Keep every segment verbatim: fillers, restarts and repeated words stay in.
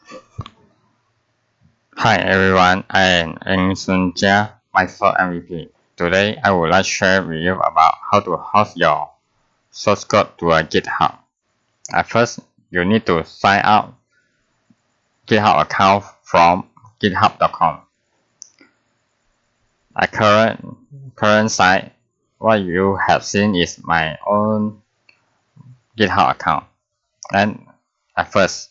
Hi everyone, I am Eng Sun Jia, Microsoft M V P. Today I would like to share with you about how to host your source code to a GitHub. At first, you need to sign up GitHub account from github dot com. At current current site, what you have seen is my own GitHub account. And at first,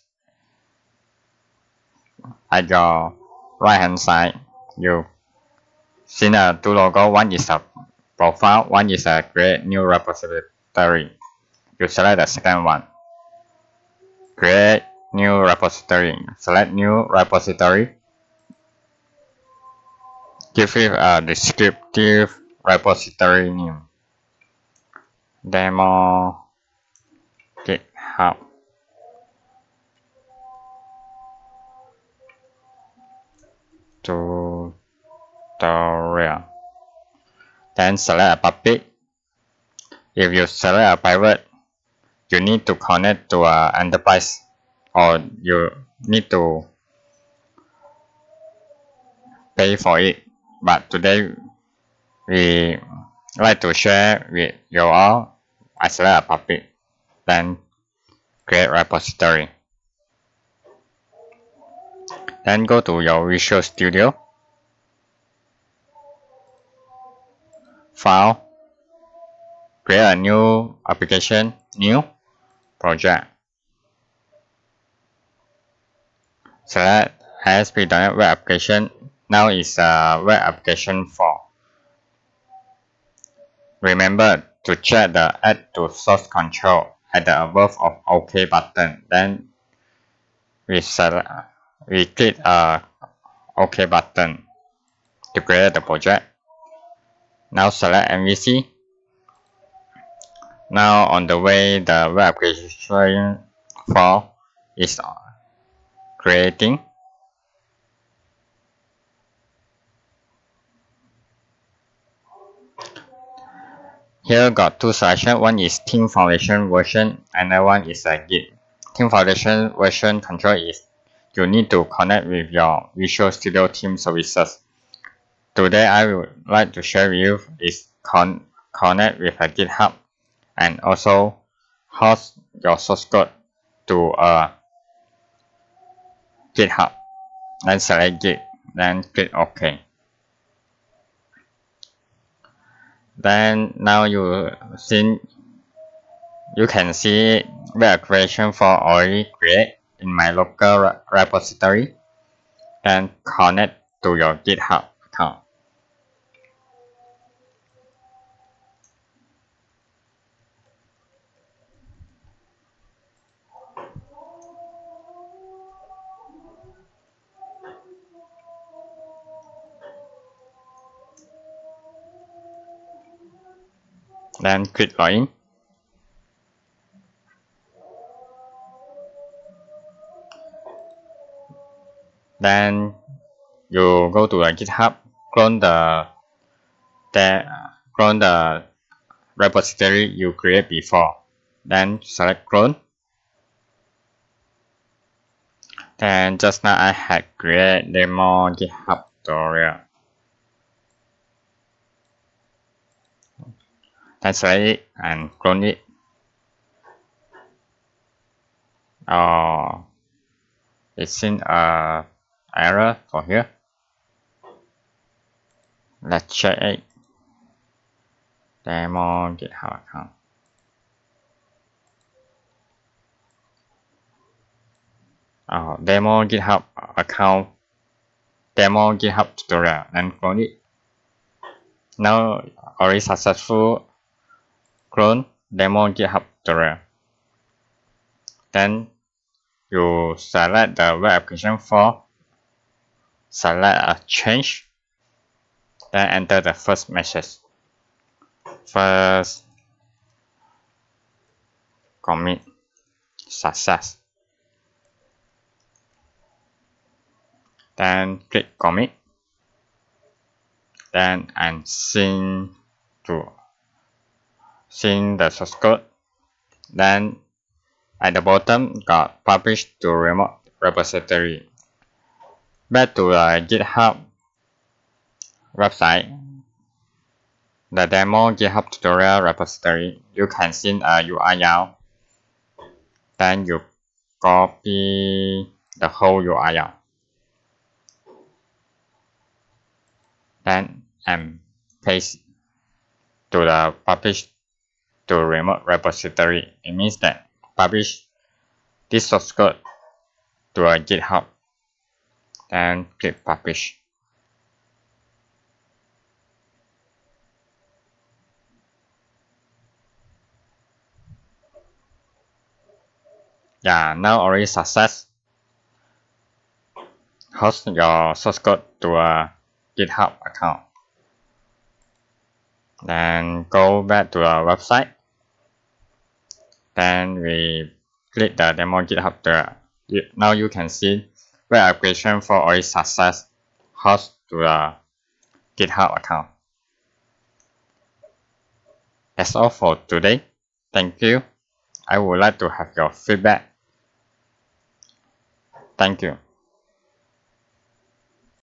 at your right hand side, you see the two logo. One is a profile, one is a create new repository. You select the second one. Create new repository. Select new repository. Give it a descriptive repository name. Demo GitHub. Tutorial. Then select a public. If you select a private, you need to connect to an enterprise, or you need to pay for it. But today we like to share with you all. I select a public, then create repository. Then go to your Visual Studio, File, create a new application, New Project. Select A S P dot NET Web Application. Now it's a web application four. Remember to check the Add to Source Control at the above of OK button. Then we select, we click a OK button to create the project. Now select M V C. Now on the way, the web application four is creating. Here got two selections. One is Team Foundation version, another one is a Git. Team Foundation version control is you need to connect with your Visual Studio Team services. Today I would like to share with you is con connect with a GitHub and also host your source code to a GitHub. Then select Git, then click OK. Then now you see you can see web application for already created in my local repository. Then connect to your GitHub account. Then click login. Then you go to the GitHub, clone the, the clone the repository you create before. Then select clone. Then just now I had created demo GitHub tutorial. Then select it and clone it. Oh, it's in a error for here. Let's check it. Demo GitHub account. Oh, demo GitHub account. Demo GitHub tutorial and clone it. Now already successful clone demo GitHub tutorial. Then you select the web application for, select a change, then enter the first message. First commit success. Then click commit. Then and sync to sync the source code. Then at the bottom got published to remote repository. Back to the GitHub website, the demo GitHub tutorial repository, you can see a U R L. Then you copy the whole U R L. Then and paste to the publish to remote repository. It means that publish this source code to a GitHub. Then click publish. Yeah, now already success. Host your source code to a GitHub account. Then go back to our website. Then we click the demo GitHub there. Now you can see web application for already success host to the GitHub account. That's all for today. Thank you. I would like to have your feedback. Thank you.